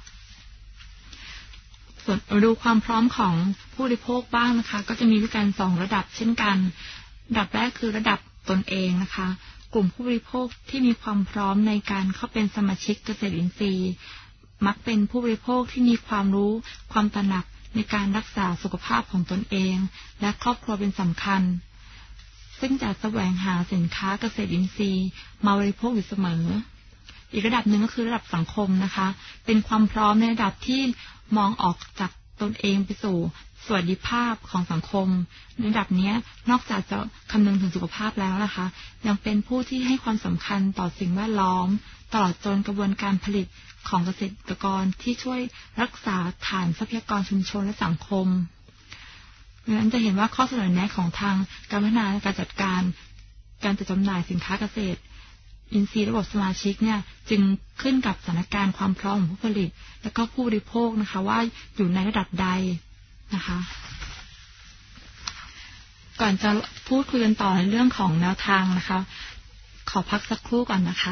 [SPEAKER 1] ส่วนดูความพร้อมของผู้บริโภคบ้างนะคะก็จะมีด้วยกัน2 ระดับเช่นกันระดับแรกคือระดับตนเองนะคะกลุ่มผู้บริโภคที่มีความพร้อมในการเข้าเป็นสมาชิกเกษตรอินทรีย์มักเป็นผู้บริโภคที่มีความรู้ความตระหนักในการรักษาสุขภาพของตนเองและครอบครัวเป็นสำคัญซึ่งจะแสวงหาสินค้าเกษตรอินทรีย์มาบริโภคอยู่เสมออีกระดับหนึ่งก็คือระดับสังคมนะคะเป็นความพร้อมในระดับที่มองออกจากตนเองไปสู่สวัสดิภาพของสังคมในระดับนี้นอกจากจะคำนึงถึงสุขภาพแล้วนะคะยังเป็นผู้ที่ให้ความสำคัญต่อสิ่งแวดล้อมตลอดจนกระบวนการผลิตของเกษตรกรที่ช่วยรักษาฐานทรัพยากรชุมชนและสังคมดังนั้นจะเห็นว่าข้อเสนอแนะของทางการพัฒนาการจัดการการจัดจำหน่ายสินค้าเกษตรอินทรีย์ระบบสมาชิกเนี่ยจึงขึ้นกับสถานการณ์ความพร้อมของผู้ผลิตและก็ผู้บริโภคนะคะว่าอยู่ในระดับใดนะคะก่อนจะพูดคุยกันต่อในเรื่องของแนวทางนะคะขอพักสักครู่ก่อนนะคะ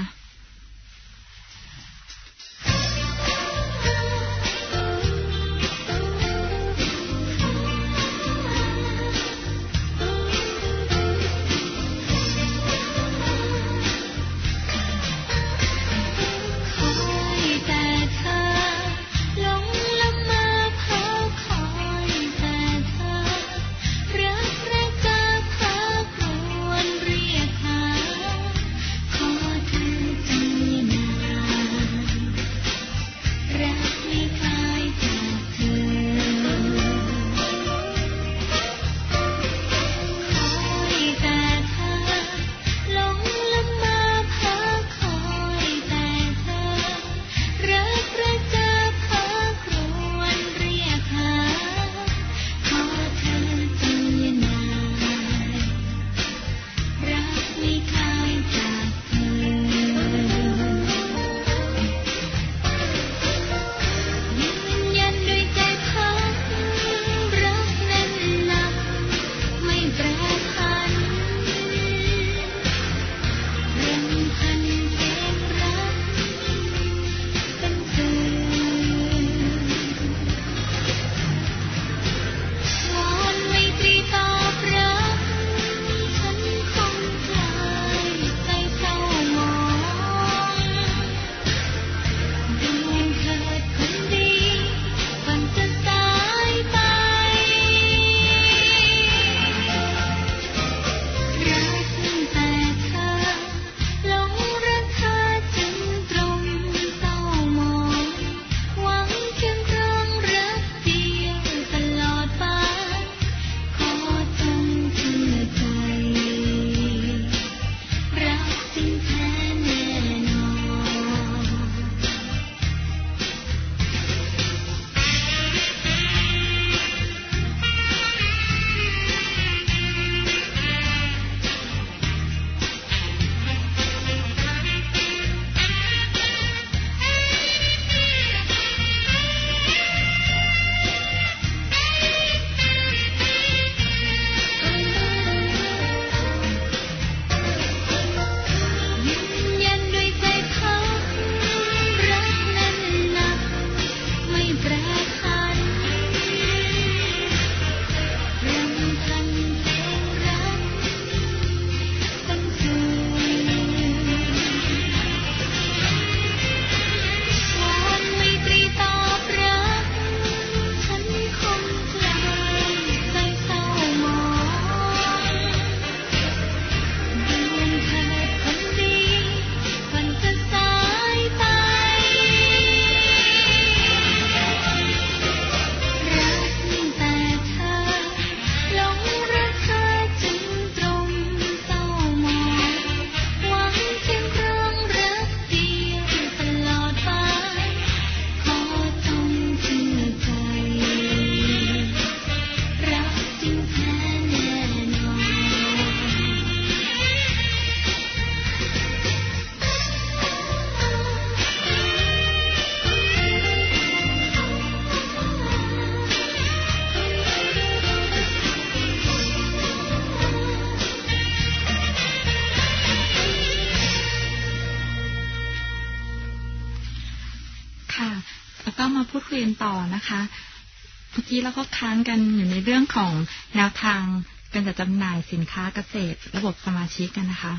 [SPEAKER 1] มาพูดคุยกันต่อนะคะเมื่อกี้เราก็ค้างกันอยู่ในเรื่องของแนวทางการจัดจำหน่ายสินค้าเกษตรระบบสมาชิกกันนะคะ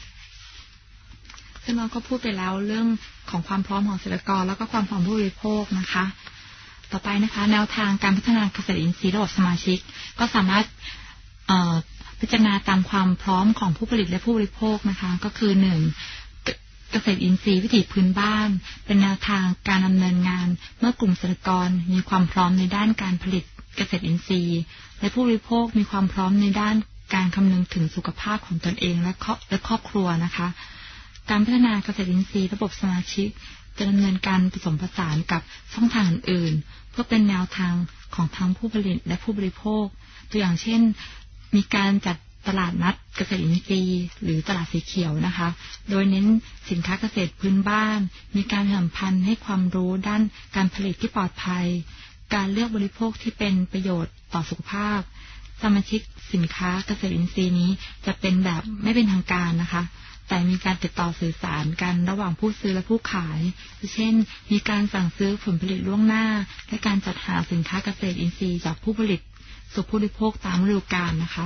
[SPEAKER 1] ซึ่งเราก็พูดไปแล้วเรื่องของความพร้อมของเกษตรกรแล้วก็ความพร้อมผู้บริโภคนะคะต่อไปนะคะแนวทางการพัฒนาเกษตรอินทรีย์ระบบสมาชิกก็สามารถพิจารณาตามความพร้อมของผู้ผลิตและผู้บริโภคนะคะก็คือ1เกษตรอินทรีย์วิถีพื้นบ้านเป็นแนวทางการดำเนินงานเมื่อกลุ่มเกษตรกรมีความพร้อมในด้านการผลิตเกษตรอินทรีย์และผู้บริโภคมีความพร้อมในด้านการคำนึงถึงสุขภาพของตนเองและครอบครัวนะคะการพัฒนาเกษตรอินทรีย์ระบบสมาชิกจะดำเนินการผสมผสานกับช่องทางอื่นๆเพื่อเป็นแนวทางของทั้งผู้ผลิตและผู้บริโภคตัวอย่างเช่นมีการจัดตลาดนัดเกษตรอินทรีย์หรือตลาดสีเขียวนะคะโดยเน้นสินค้าเกษตรพื้นบ้านมีการสัมพันธ์ให้ความรู้ด้านการผลิตที่ปลอดภัยการเลือกบริโภคที่เป็นประโยชน์ต่อสุขภาพสมาชิกสินค้าเกษตรอินทรีย์นี้จะเป็นแบบไม่เป็นทางการนะคะแต่มีการติดต่อสื่อสารกันระหว่างผู้ซื้อและผู้ขายเช่นมีการสั่งซื้อผลผลิตล่วงหน้าและการจัดหาสินค้าเกษตรอินทรีย์จากผู้ผลิตสู่ผู้บริโภคตามฤดูกาลนะคะ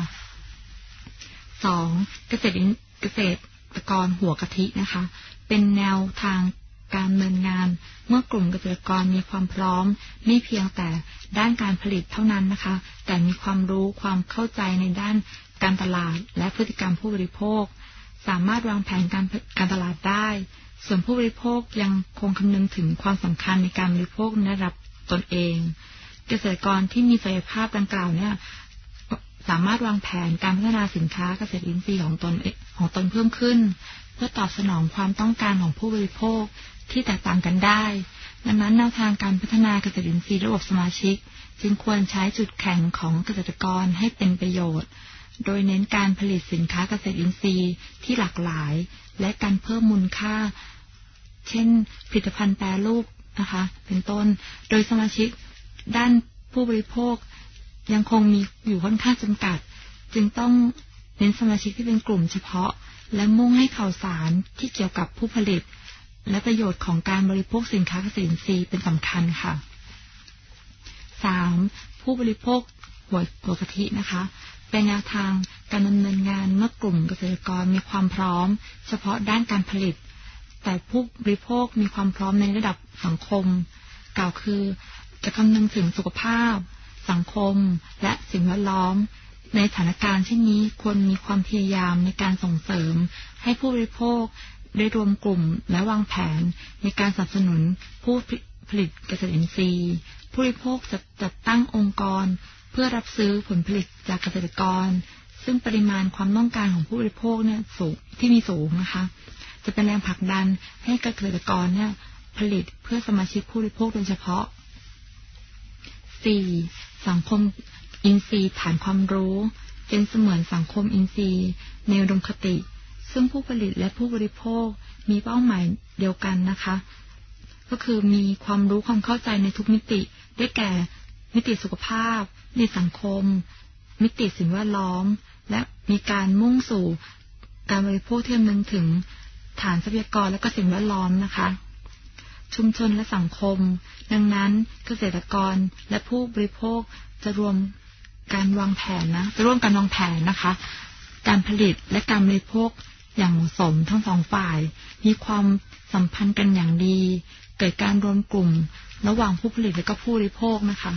[SPEAKER 1] 2. เกษตรกรหัวกะทินะคะเป็นแนวทางการดำเนินงานเมื่อกลุ่มเกษตรกรมีความพร้อมไม่เพียงแต่ด้านการผลิตเท่านั้นนะคะแต่มีความรู้ความเข้าใจในด้านการตลาดและพฤติกรรมผู้บริโภคสามารถวางแผนการตลาดได้ส่วนผู้บริโภคยังคงคำนึงถึงความสำคัญในการบริโภคในระดับตนเองเกษตรกรที่มีศักยภาพดังกล่าวเนี่ยสามารถวางแผนการพัฒนาสินค้าเกษตรอินทรีย์ของตนเพิ่มขึ้นเพื่อตอบสนองความต้องการของผู้บริโภคที่แตกต่างกันได้ดังนั้นแนวทางการพัฒนาเกษตรอินทรีย์ระบบสมาชิกจึงควรใช้จุดแข็งของเกษตรกรให้เป็นประโยชน์โดยเน้นการผลิตสินค้าเกษตรอินทรีย์ที่หลากหลายและการเพิ่มมูลค่าเช่นผลิตภัณฑ์แปรรูปนะคะเป็นต้นโดยสมาชิกด้านผู้บริโภคยังคงมีอยู่ค่อนข้างจำกัดจึงต้องเน้นสมาชิกที่เป็นกลุ่มเฉพาะและมุ่งให้ข่าวสารที่เกี่ยวกับผู้ผลิตและประโยชน์ของการบริโภคสินค้าเกษตรอินทรีย์เป็นสำคัญค่ะ 3. ผู้บริโภคหัวกะทินะคะเป็นแนวทางการดำเนินงานเมื่อกลุ่มเกษตรกรมีความพร้อมเฉพาะด้านการผลิตแต่ผู้บริโภคมีความพร้อมในระดับสังคมกล่าวคือจะคำนึงถึงสุขภาพสังคมและสิ่งแวดล้อมในสถานการณ์เช่นนี้ควรมีความพยายามในการส่งเสริมให้ผู้บริโภคได้รวมกลุ่มและวางแผนในการสนับสนุนผู้ผลิตเกษตรอินทรีย์ผู้บริโภคจะจัดตั้งองค์กรเพื่อรับซื้อผลผลิตจากเกษตรกรซึ่งปริมาณความต้องการของผู้บริโภคเนี่ยสูงที่มีสูงนะคะจะเป็นแรงผลักดันให้เกษตรกรเนี่ยผลิตเพื่อสมาชิกผู้บริโภคโดยเฉพาะ 4. สังคมอินทรีย์ฐานความรู้เป็นเสมือนสังคมอินทรีย์ในอุดมคติซึ่งผู้ผลิตและผู้บริโภคมีเป้าหมายเดียวกันนะคะก็คือมีความรู้ความเข้าใจในทุกมิติได้แก่มิติสุขภาพในสังคมมิติสิ่งแวดล้อมและมีการมุ่งสู่การบริโภคที่คำนึงถึงฐานทรัพยากรและก็สิ่งแวดล้อมนะคะชุมชนและสังคมดังนั้นเกษตรกรและผู้บริโภคจะร่วมกันวางแผนนะคะการผลิตและการบริโภคอย่างเหมาะสมทั้งสองฝ่ายมีความสัมพันธ์กันอย่างดีเกิดการรวมกลุ่มระหว่างผู้ผลิตและก็ผู้บริโภคนะคะ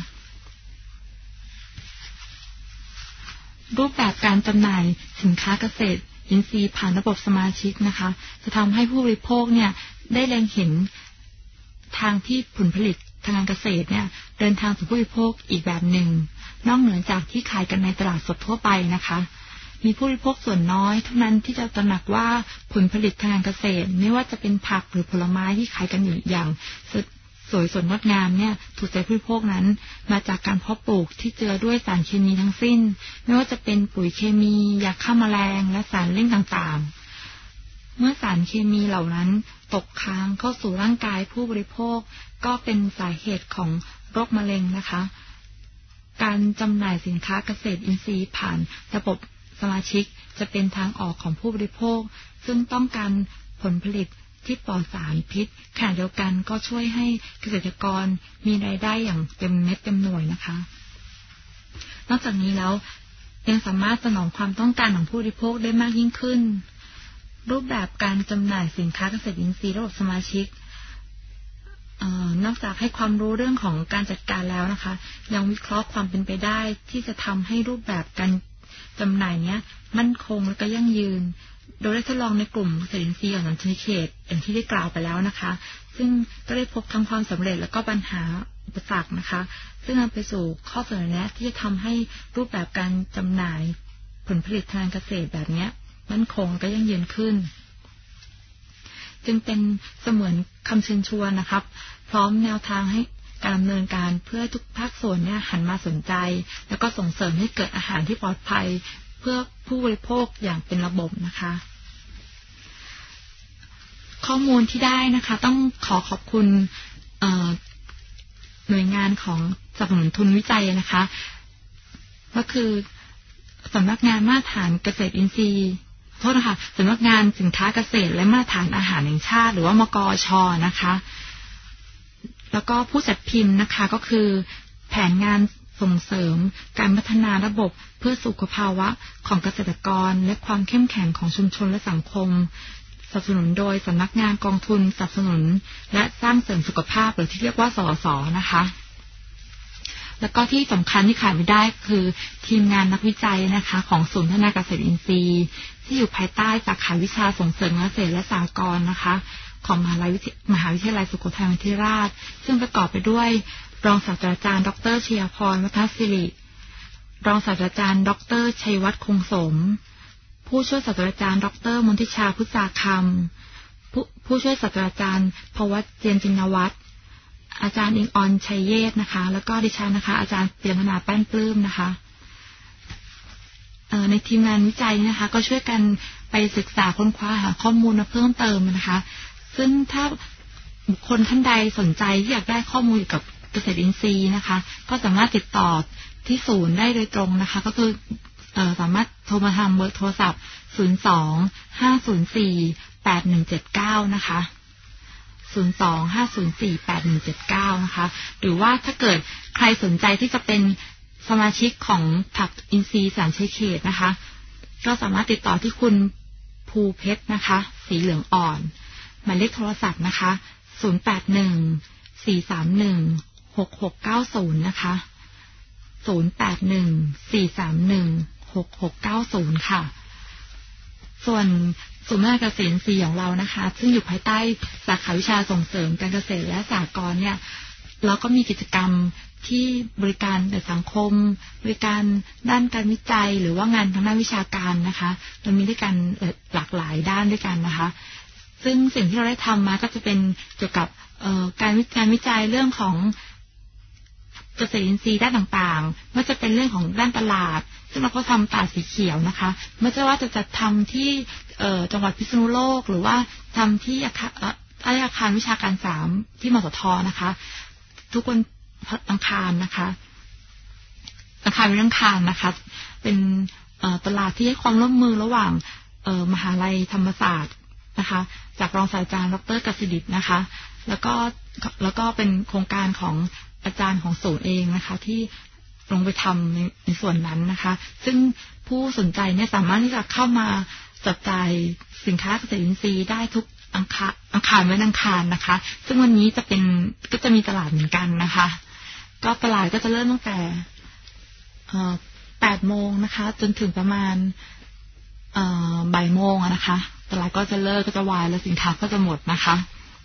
[SPEAKER 1] รูปแบบการจำหน่ายสินค้าเกษตรอินทรีย์ผ่านระบบสมาชิกนะคะจะทำให้ผู้บริโภคเนี่ยได้เล็งเห็นทางที่ผลผลิตทางการเกษตรเนี่ยเดินทางสู่ผู้บริโภคอีกแบบหนึ่งนอกเหนือจากที่ขายกันในตลาดสดทั่วไปนะคะมีผู้บริโภคส่วนน้อยเท่านั้นที่จะตระหนักว่าผลผลิตทางการเกษตรไม่ว่าจะเป็นผักหรือผลไม้ที่ขายกันอยู่อย่างสวยสดงดงามเนี่ยถูกใจผู้บริโภคนั้นมาจากการเพาะปลูกที่เจือด้วยสารเคมีทั้งสิ้นไม่ว่าจะเป็นปุ๋ยเคมียาฆ่าแมลงและสารเร่งต่างๆเมื่อสารเคมีเหล่านั้นตกค้างเข้าสู่ร่างกายผู้บริโภคก็เป็นสาเหตุของโรคมะเร็งนะคะการจำหน่ายสินค้าเกษตรอินทรีย์ผ่านระบบสมาชิกจะเป็นทางออกของผู้บริโภคซึ่งต้องการผลผลิตที่ปลอดสารพิษขณะเดียวกันก็ช่วยให้เกษตรกรมีรายได้อย่างเต็มเม็ดเต็มหน่วยนะคะนอกจากนี้แล้วยังสามารถสนองความต้องการของผู้บริโภคได้มากยิ่งขึ้นรูปแบบการจำหน่ายสินค้าเกษตรอินทรีย์ระบบสมาชิกนอกจากให้ความรู้เรื่องของการจัดการแล้วนะคะยังวิเคราะห์ความเป็นไปได้ที่จะทำให้รูปแบบการจำหน่ายเนี้ยมั่นคงและก็ยั่งยืนโดยได้ทดลองในกลุ่มเกษตรอินทรีย์ของชนเขตอย่างที่ได้กล่าวไปแล้วนะคะซึ่งก็ได้พบทั้งความสำเร็จและก็ปัญหาอุปสรรคนะคะซึ่งนำไปสู่ข้อเสนอแนะที่จะทำให้รูปแบบการจำหน่ายผลผลิตทางเกษตรแบบนี้มั่นคงก็ยั่งยืนขึ้นจึงเป็นเสมือนคำเชิญชวนนะครับพร้อมแนวทางให้การดำเนินการเพื่อทุกภาคส่วนเนี่ยหันมาสนใจแล้วก็ส่งเสริมให้เกิดอาหารที่ปลอดภัยเพื่อผู้บริโภคอย่างเป็นระบบนะคะข้อมูลที่ได้นะคะต้องขอบคุณหน่วยงานของสนับสนุนทุนวิจัยนะคะก็คือสำนักงานมาตรฐานเกษตรอินทรีย์โทษนะคะสำนักงานสินค้าเกษตรและมาตรฐานอาหารแห่งชาติหรือว่ามกช.นะคะแล้วก็ผู้จัดพิมพ์นะคะก็คือแผนงานส่งเสริมการพัฒนาระบบเพื่อสุขภาวะของเกษตรกรและความเข้มแข็งของชุมชนและสังคมสนับสนุนโดยสำนักงานกองทุนสนับสนุนและสร้างเสริมสุขภาพหรือที่เรียกว่าสส.นะคะแล้วก็ที่สำคัญที่ขาดไม่ได้คือทีมงานนักวิจัยนะคะของศูนย์พัฒนาเกษตรอินทรีย์ที่อยู่ภายใต้สาขาวิชาส่งเสริมเกษตรและสหกรณ์นะคะของมหาวิทยาลัยสุโขทัยมหิดลซึ่งประกอบไปด้วยรองศาสตราจารย์ดร.ชยพร วัฒนศิริรองศาสตราจารย์ดร.ชัยวัฒน์คงสมผู้ช่วยศาสตราจารย์ดร.มนทิชาพุทธาคำผู้ช่วยศาสตราจารย์ภวัชเจียนจินวัฒน์อาจารย์อิงออนชัยเยศนะคะแล้วก็ดิฉันนะคะอาจารย์เปียมนาแป้นปลื้มนะคะในทีมงานวิจัยนะคะก็ช่วยกันไปศึกษาค้นคว้าหาข้อมูลมาเพิ่มเติมนะคะซึ่งถ้าบุคคลท่านใดสนใจที่อยากได้ข้อมูลเกี่ยวกับเกษตรอินทรีย์นะคะก็สามารถติดต่อที่ศูนย์ได้โดยตรงนะคะก็คือสามารถโทรมาทางเบอร์โทรศัพท์02-504-8179นะคะ02-504-8179นะคะหรือว่าถ้าเกิดใครสนใจที่จะเป็นสมาชิกของผักอินทรีย์สามชัยเขตนะคะก็สามารถติดต่อที่คุณภูเพชรนะคะสีเหลืองอ่อนหมายเลขโทรศัพท์นะคะ081-431-6690นะคะ081-431-6690ค่ะส่วนศูนย์พัฒนาเกษตรอินทรีย์ของเรานะคะซึ่งอยู่ภายใต้สาขาวิชาส่งเสริมการเกษตรและสหกรณ์เนี่ยเราก็มีกิจกรรมที่บริการแก่สังคมบริการด้านการวิจัยหรือว่างานทางด้านวิชาการนะคะเรามีด้วยกันหลากหลายด้านด้วยกันนะคะซึ่งสิ่งที่เราได้ทำมาก็จะเป็นเกี่ยวกับการวิจัยเรื่องของเกษตรอินทรีย์ด้านต่างๆไม่ว่าจะเป็นเรื่องของด้านตลาดซึ่งเราก็ทำตลาดสีเขียวนะคะไม่ว่าจะจัดทำที่จังหวัดพิษณุโลกหรือว่าทำที่อาคารวิชาการ3ที่มสทนะคะทุกวันอังคารนะคะอังคารเป็นอังคารนะคะเป็นตลาดที่ให้ความร่วมมือระหว่างมหาลัยธรรมศาสตร์นะคะจากรองศาสตราจารย์ดร.กสิดิษฐ์นะคะแล้วก็เป็นโครงการของอาจารย์ของศูนย์เองนะคะที่ลงไปทำในส่วนนั้นนะคะซึ่งผู้สนใจเนี่ยสามารถที่จะเข้ามาจับจ่ายสินค้าเกษตรอินทรีย์ได้ทุกอังคารวันอังคารนะคะซึ่งวันนี้ก็จะมีตลาดเหมือนกันนะคะก็ตลาดก็จะเริ่มตั้งแต่8 โมงนะคะจนถึงประมาณบ่ายโมงนะคะตลาดก็จะเลิกก็จะวายแล้วสินค้าก็จะหมดนะคะ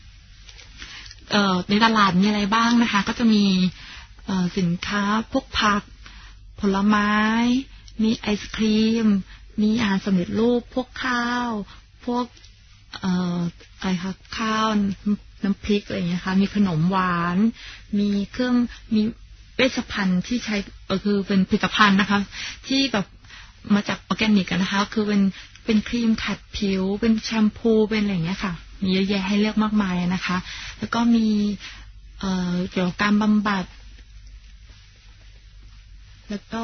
[SPEAKER 1] ในตลาดมีอะไรบ้างนะคะก็จะมีสินค้าพวกผักผลไม้มีไอศครีมมีอาหารสำเร็จรูปพวกข้าวพวกอะไรคะข้าวน้ำพริกอะไรอย่างเงี้ยค่ะมีขนมหวานมีมีเวชภัณฑ์ที่ใช้คือเป็นผลิตภัณฑ์นะคะที่แบบมาจากออร์แกนิกนะคะคือเป็นครีมขัดผิวเป็นแชมพูเป็นอะไรอย่างเงี้ยค่ะมีเยอะแยะให้เลือกมากมายนะคะแล้วก็มีเกี่ยวกับการบำบัดแล้วก็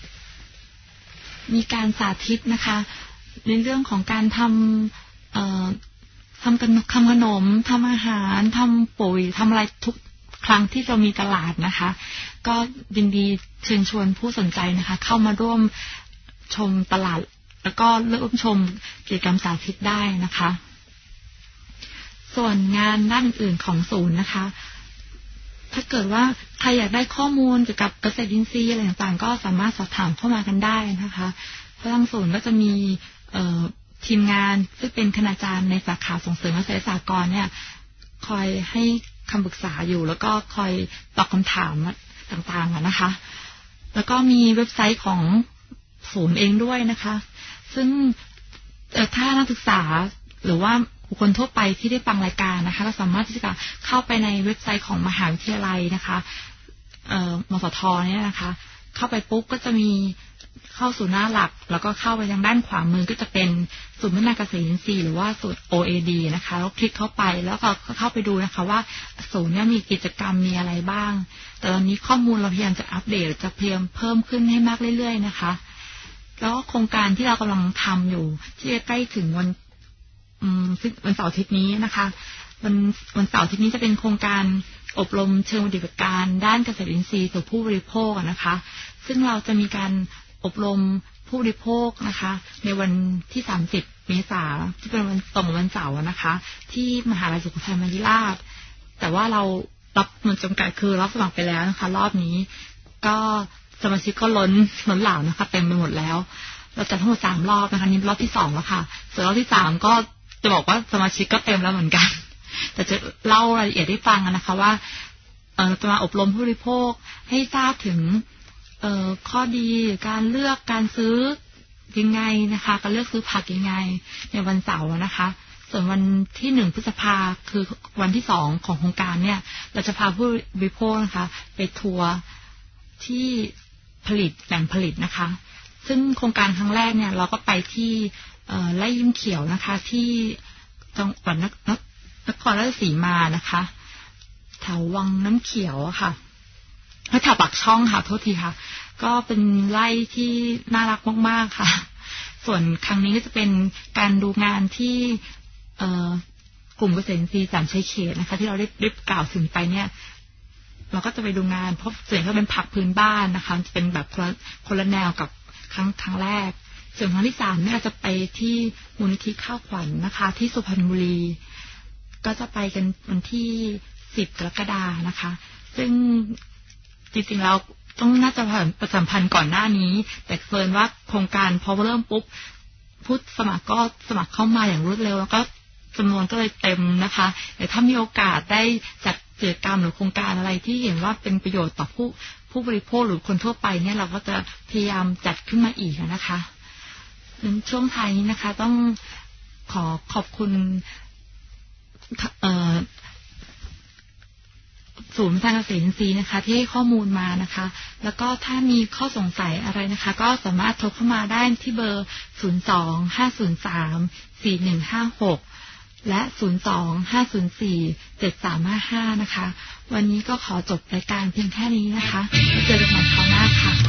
[SPEAKER 1] มีการสาธิตนะคะในเรื่องของการทำขนมทำอาหารทำปุ๋ยทำอะไรทุกครั้งที่เรามีตลาดนะคะก็ยินดีเชิญชวนผู้สนใจนะคะเข้ามาร่วมชมตลาดแล้วก็ร่วมชมกิจกรรมสาธิตได้นะคะส่วนงานด้านอื่นของศูนย์นะคะถ้าเกิดว่าใครอยากได้ข้อมูลเกี่ยวกับเกษตรอินทรีย์อะไรต่างๆก็สามารถสอบถามเข้ามากันได้นะคะเพราะทางศูนย์ก็จะมีทีมงานซึ่งเป็นคณาจารย์ในสาขาส่งเสริมเกษตรสหกรณ์เนี่ยคอยให้คำปรึกษาอยู่แล้วก็คอยตอบคำถามต่างๆนะคะแล้วก็มีเว็บไซต์ของศูนย์เองด้วยนะคะซึ่งถ้านักศึกษาหรือว่าบุคคลทั่วไปที่ได้ฟังรายการนะคะก็สามารถที่จะเข้าไปในเว็บไซต์ของมหาวิทยาลัยนะคะมสทเนี่ยนะคะเข้าไปปุ๊บก็จะมีเข้าสู่หน้าหลักแล้วก็เข้าไปทางด้านขวามือก็จะเป็นศูนย์พัฒนาเกษตรอินทรีย์หรือว่าศูนย์ OAD นะคะแล้วคลิกเข้าไปแล้วก็เข้าไปดูนะคะว่าศูนย์เนี่ยมีกิจกรรมมีอะไรบ้างแต่ตอนนี้ข้อมูลเราพยายามจะอัปเดตจะพยายามเพิ่มขึ้นให้มากเรื่อยๆนะคะแล้วโครงการที่เรากำลังทำอยู่ที่ใกล้ถึงวันเสาร์อาทิตย์นี้นะคะวันเสาร์อาทิตย์นี้จะเป็นโครงการอบรมเชิงปฏิบัติการด้านเกษตรอินทรีย์สู่ผู้บริโภคนะคะซึ่งเราจะมีการอบรมผู้บริโภคนะคะในวันที่30 เมษายนที่เป็นวันตรงวันเสาร์นะคะที่มหาลัยสุโขทัยมหิราชแต่ว่าเรารับจำนวนจำกัดคือรับสมัครไปแล้วนะคะรอบนี้ก็สมาชิกก็ล้นหลามนะคะเต็มไปหมดแล้วเราจัดทั้งหมด3 รอบนะคะนี่รอบที่2แล้วค่ะส่วนรอบที่3ก็จะบอกว่าสมาชิกก็เต็มแล้วเหมือนกันแต่จะเล่ารายละเอียดให้ฟังนะคะว่าจะมาอบรมผู้บริโภคให้ทราบถึงข้อดีการเลือกการซื้อยังไงนะคะการเลือกซื้อผักยังไงในวันเสาร์นะคะส่วนวันที่1 พฤษภาคือวันที่2ของโครงการเนี่ยเราจะพาผู้บริโภคนะคะไปทัวร์ที่แหล่งผลิตนะคะซึ่งโครงการครั้งแรกเนี่ยเราก็ไปที่ไร่ยิ้มเขียวนะคะที่จังหวัดนครราชสีมานะคะแถววังน้ำเขียวค่ะแถวปากช่องค่ะโทษทีค่ะก็เป็นไร่ที่น่ารักมากๆค่ะส่วนครั้งนี้ก็จะเป็นการดูงานที่กลุ่มเกษตรอินทรีย์3 ชัยเขตนะคะที่เราได้กล่าวถึงไปเนี่ยเราก็จะไปดูงานเพราะส่วนก็เป็นผักพื้นบ้านนะคะจะเป็นแบบคนละแนวกับครั้งแรกส่วนครั้งที่3เนี่ยจะไปที่มูลนิธิข้าวขวัญ นะคะที่สุพรรณบุรีก็จะไปกันวันที่10 กรกฎาคมนะคะซึ่งจริงๆแล้วต้องน่าจะประชาสัมพันธ์ก่อนหน้านี้แต่เฟิร์นว่าโครงการพอเริ่มปุ๊บผู้สมัครก็สมัครเข้ามาอย่างรวดเร็วแล้วก็จำนวนก็เลยเต็มนะคะแต่ถ้ามีโอกาสได้จัดกิจกรรมหรือโครงการอะไรที่เห็นว่าเป็นประโยชน์ต่อผู้บริโภคหรือคนทั่วไปเนี่ยเราก็จะพยายามจัดขึ้นมาอีกนะคะช่วงท้ายนี้นะคะต้องขอบคุณศูนย์พัฒนาเกษตรอินทรีย์นะคะที่ให้ข้อมูลมานะคะแล้วก็ถ้ามีข้อสงสัยอะไรนะคะก็สามารถโทรเข้ามาได้ที่เบอร์02-503-4156และ02-504-7355นะคะวันนี้ก็ขอจบรายการเพียงแค่นี้นะคะเจอกันใหม่คราวหน้าค่ะ